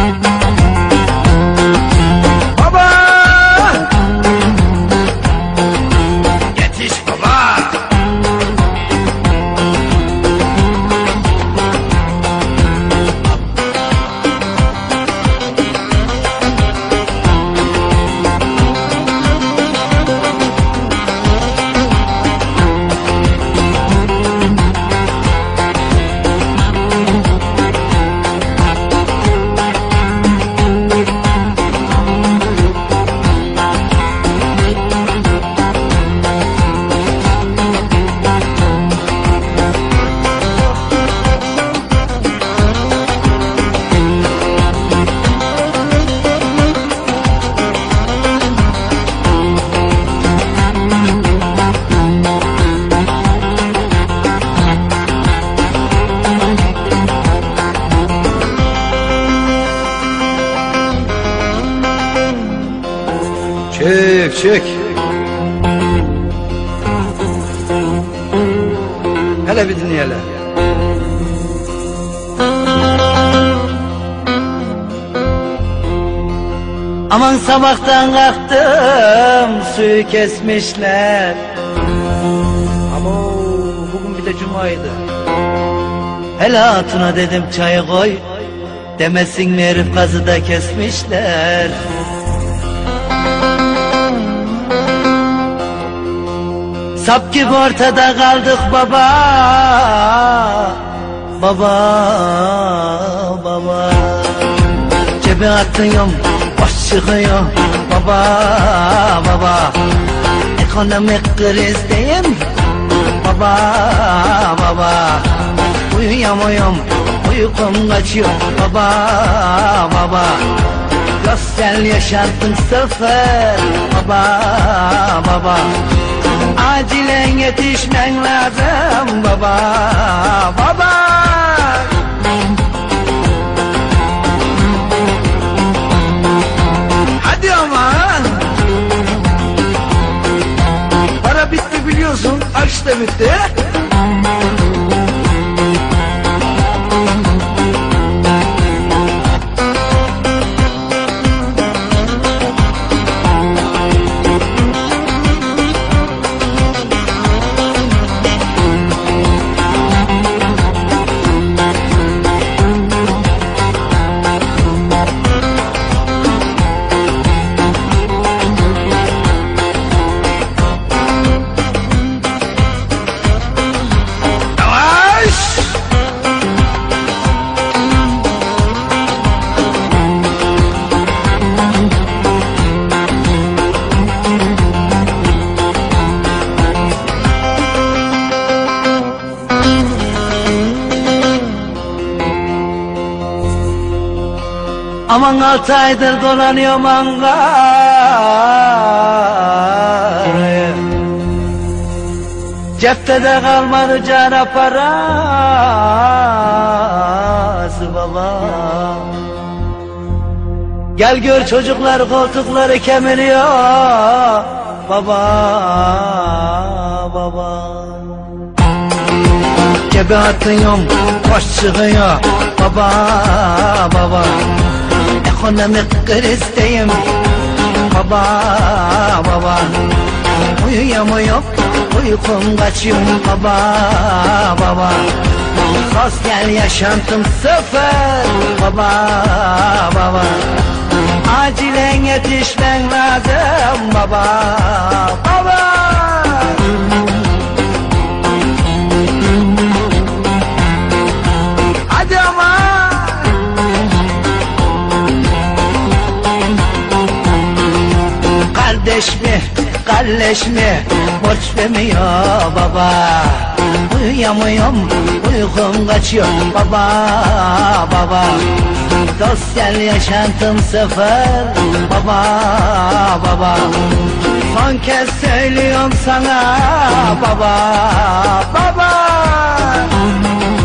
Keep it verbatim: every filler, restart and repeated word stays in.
Baba! Yetiş baba! Çık çık. Hele bir dinleyelim. Aman sabahtan kalktım, suyu kesmişler. Ama bugün bir de cumaydı. Hele hatuna dedim çay koy, demesin mi herif gazı da kesmişler. Sap gibi ortada kaldık baba, baba, baba. Cebe atıyorum, boş çıkıyor baba, baba. Ekonomik krizdeyim baba, baba. Uyuyamıyorum, uykum kaçıyor baba, baba. Sosyal yaşantım sıfır baba, baba. Acilen yetişmen lazım baba, baba. Hadi ama. Para bitti biliyorsun, aç da bitti. Aman altı aydır dolanıyorum Ankara'ya. Cepte de kalmadı cara parası baba. Gel gör çocuklar koltukları kemiriyor baba, baba. Cebe atıyorum, boş çıkıyor baba, baba. Ekonomik krizdeyim baba, baba. Uyuyamıyorum, uykum kaçıyor baba, baba. Sosyal yaşantım sıfır baba, baba. Acilen yetişmen lazım baba, baba. Hadi ama. Kardeş mi, kardeş mi, borç vermiyor baba. Uyuyamıyorum, uykum kaçıyor baba, baba. Sosyal yaşantım sıfır baba, baba. Son kez söylüyorum sana baba, baba.